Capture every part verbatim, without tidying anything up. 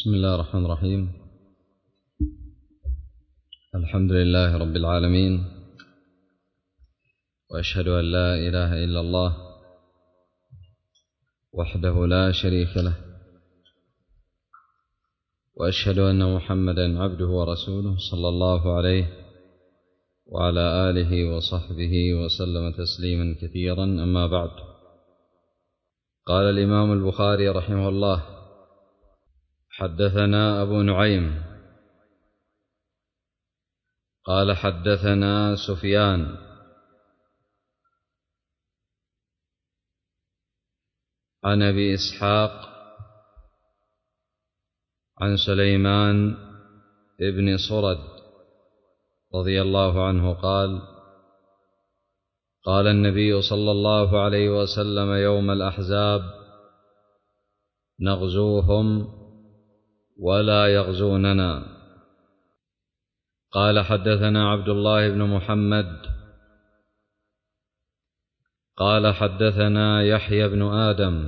بسم الله الرحمن الرحيم. الحمد لله رب العالمين، وأشهد أن لا إله إلا الله وحده لا شريك له، وأشهد أن محمدا عبده ورسوله صلى الله عليه وعلى آله وصحبه وسلم تسليما كثيرا. أما بعد، قال الإمام البخاري رحمه الله: حدثنا أبو نعيم قال حدثنا سفيان عن أبي إسحاق عن سليمان ابن صرد رضي الله عنه قال: قال النبي صلى الله عليه وسلم يوم الأحزاب: نغزوهم ولا يغزوننا. قال حدثنا عبد الله بن محمد قال حدثنا يحيى بن آدم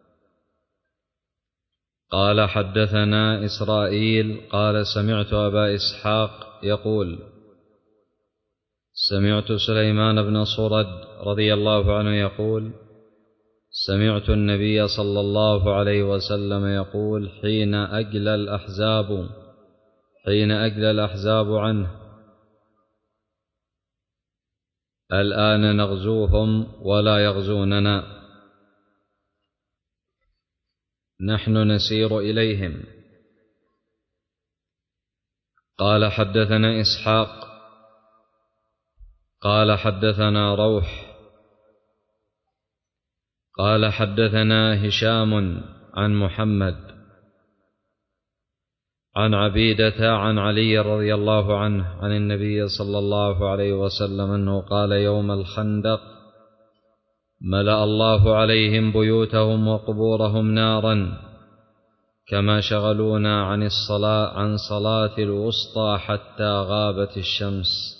قال حدثنا إسرائيل قال سمعت أبا إسحاق يقول: سمعت سليمان بن صرد رضي الله عنه يقول: سمعت النبي صلى الله عليه وسلم يقول حين أجلى الأحزاب حين أجلى الأحزاب عنه: الآن نغزوهم ولا يغزوننا، نحن نسير إليهم. قال حدثنا إسحاق قال حدثنا روح قال حدثنا هشام عن محمد عن عبيدة عن علي رضي الله عنه عن النبي صلى الله عليه وسلم أنه قال يوم الخندق: ملأ الله عليهم بيوتهم وقبورهم نارا كما شغلونا عن الصلاة عن صلاة الوسطى حتى غابت الشمس.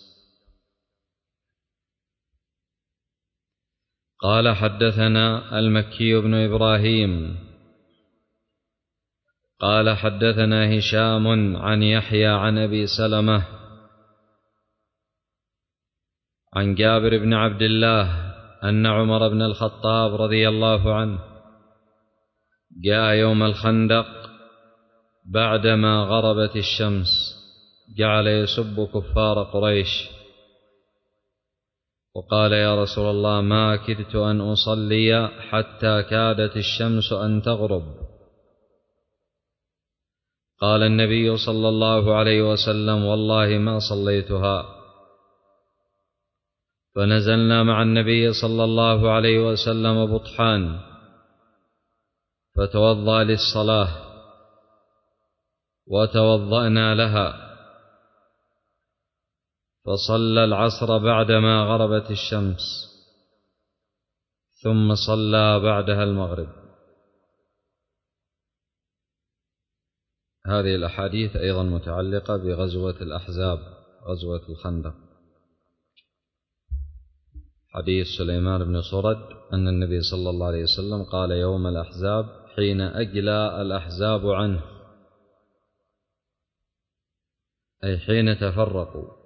قال حدثنا المكي بن إبراهيم قال حدثنا هشام عن يحيى عن أبي سلمة عن جابر بن عبد الله أن عمر بن الخطاب رضي الله عنه جاء يوم الخندق بعدما غربت الشمس، جعل يسب كفار قريش وقال: يا رسول الله، ما كدت أن أصلي حتى كادت الشمس أن تغرب. قال النبي صلى الله عليه وسلم: والله ما صليتها. فنزلنا مع النبي صلى الله عليه وسلم بطحان فتوضأ للصلاة وتوضأنا لها، فصلى العصر بعدما غربت الشمس، ثم صلى بعدها المغرب. هذه الأحاديث أيضا متعلقة بغزوة الأحزاب، غزوة الخندق. حديث سليمان بن صرد أن النبي صلى الله عليه وسلم قال يوم الأحزاب حين أجلى الأحزاب عنه، أي حين تفرقوا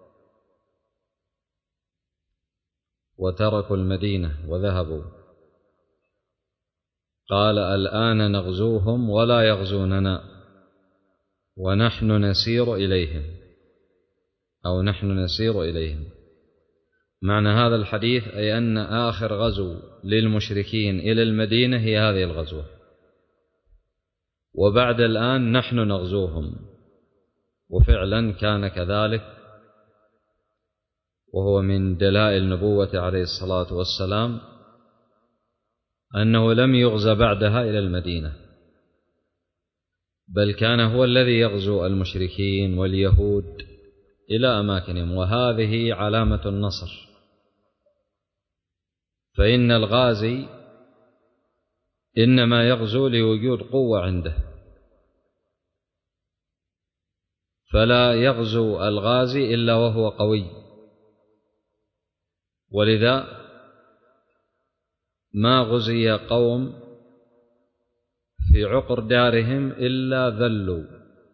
وتركوا المدينة وذهبوا. قال: الآن نغزوهم ولا يغزوننا، ونحن نسير إليهم، أو نحن نسير إليهم. معنى هذا الحديث أي أن آخر غزو للمشركين إلى المدينة هي هذه الغزوة، وبعد الآن نحن نغزوهم. وفعلا كان كذلك، وهو من دلائل نبوة عليه الصلاة والسلام أنه لم يغز بعدها إلى المدينة، بل كان هو الذي يغزو المشركين واليهود إلى أماكنهم، وهذه علامة النصر. فإن الغازي إنما يغزو لوجود قوة عنده، فلا يغزو الغازي إلا وهو قوي. ولذا ما غزي قوم في عقر دارهم إلا ذلوا،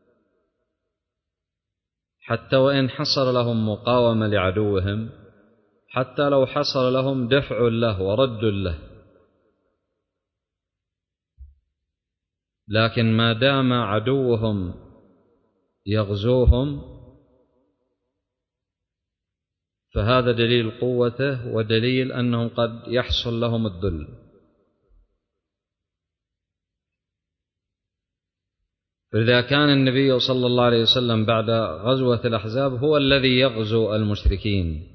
حتى وإن حصل لهم مقاومة لعدوهم، حتى لو حصل لهم دفع له ورد له، لكن ما دام عدوهم يغزوهم فهذا دليل قوته ودليل أنهم قد يحصل لهم الذل. فإذا كان النبي صلى الله عليه وسلم بعد غزوة الأحزاب هو الذي يغزو المشركين،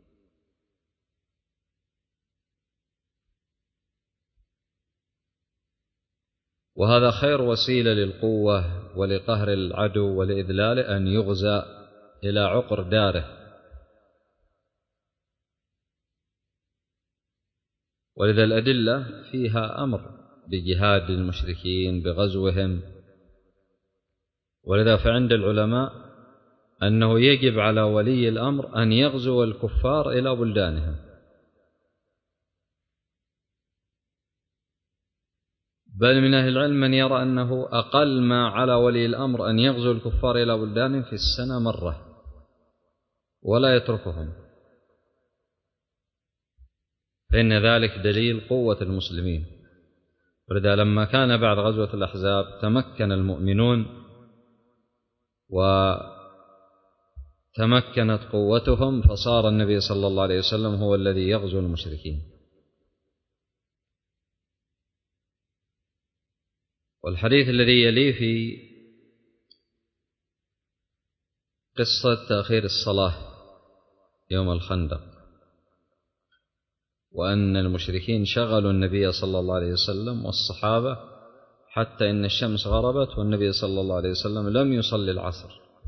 وهذا خير وسيلة للقوة ولقهر العدو ولإذلاله أن يغزى إلى عقر داره. ولذا الأدلة فيها أمر بجهاد المشركين بغزوهم، ولذا فعند العلماء أنه يجب على ولي الأمر أن يغزو الكفار إلى بلدانهم، بل من أهل العلم من يرى أنه أقل ما على ولي الأمر أن يغزو الكفار إلى بلدانهم في السنة مرة ولا يتركهم، فإن ذلك دليل قوة المسلمين. ولذا لما كان بعد غزوة الأحزاب تمكن المؤمنون وتمكنت قوتهم، فصار النبي صلى الله عليه وسلم هو الذي يغزو المشركين. والحديث الذي يليه في قصة تأخير الصلاة يوم الخندق، وأن المشركين شغلوا النبي صلى الله عليه وسلم والصحابة حتى إن الشمس غربت والنبي صلى الله عليه وسلم لم يصلي العصر،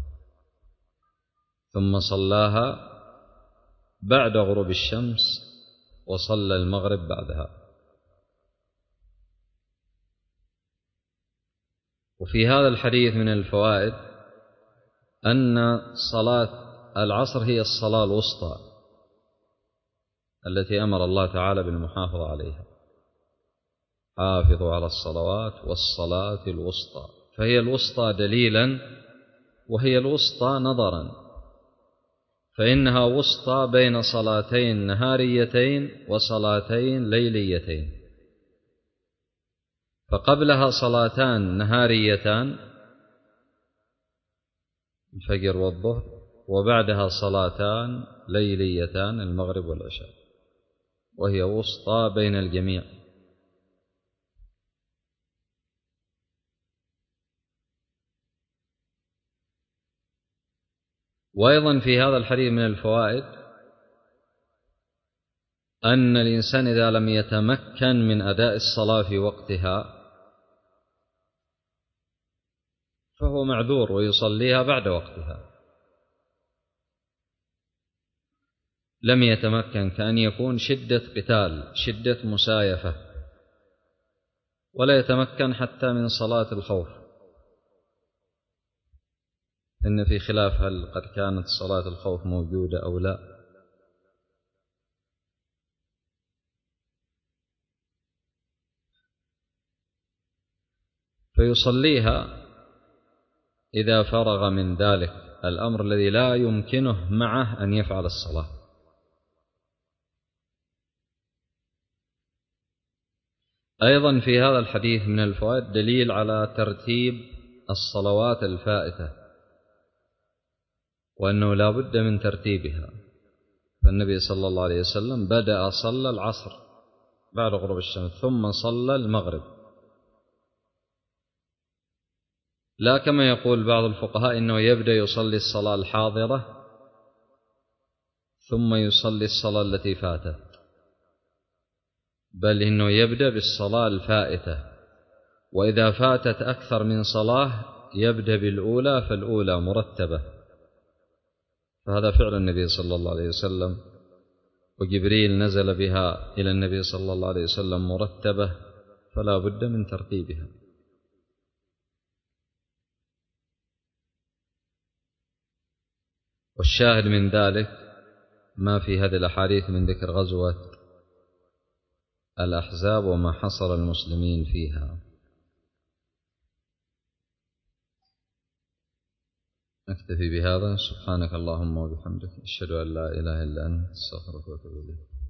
ثم صلاها بعد غروب الشمس وصلى المغرب بعدها. وفي هذا الحديث من الفوائد أن صلاة العصر هي الصلاة الوسطى التي أمر الله تعالى بالمحافظة عليها، حافظوا على الصلوات والصلاة الوسطى، فهي الوسطى دليلا وهي الوسطى نظرا، فإنها وسطى بين صلاتين نهاريتين وصلاتين ليليتين، فقبلها صلاتان نهاريتان الفجر والظهر، وبعدها صلاتان ليليتان المغرب والعشاء، وهي وسطى بين الجميع. وأيضا في هذا الحديث من الفوائد أن الإنسان إذا لم يتمكن من أداء الصلاة في وقتها فهو معذور ويصليها بعد وقتها. لم يتمكن كأن يكون شدة قتال، شدة مسايفة، ولا يتمكن حتى من صلاة الخوف، إن في خلاف هل قد كانت صلاة الخوف موجودة أو لا. فيصليها إذا فرغ من ذلك الأمر الذي لا يمكنه معه أن يفعل الصلاة. أيضا في هذا الحديث من الفوائد دليل على ترتيب الصلوات الفائتة، وأنه لا بد من ترتيبها، فالنبي صلى الله عليه وسلم بدأ صلى العصر بعد غروب الشمس ثم صلى المغرب، لا كما يقول بعض الفقهاء إنه يبدأ يصلي الصلاة الحاضرة ثم يصلي الصلاة التي فاتت، بل إنه يبدأ بالصلاة الفائتة، وإذا فاتت أكثر من صلاة يبدأ بالأولى فالأولى مرتبة، فهذا فعل النبي صلى الله عليه وسلم، وجبريل نزل بها إلى النبي صلى الله عليه وسلم مرتبة، فلا بد من ترتيبها. والشاهد من ذلك ما في هذه الأحاديث من ذكر غزوة الأحزاب وما حصل المسلمين فيها. نكتفي بهذا. سبحانك اللهم وبحمدك، أشهد أن لا إله إلا أنت، أستغفرك وأتوب إليك.